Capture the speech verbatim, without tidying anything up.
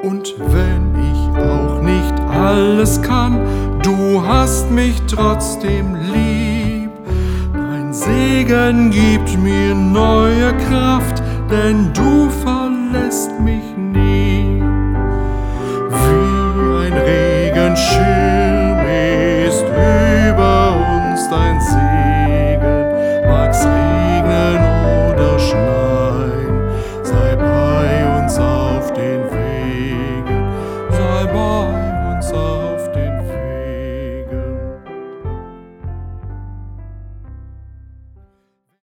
Und wenn ich auch nicht alles kann, du hast mich trotzdem lieb. Dein Segen gibt mir neue Kraft, denn du verlässt mich nicht.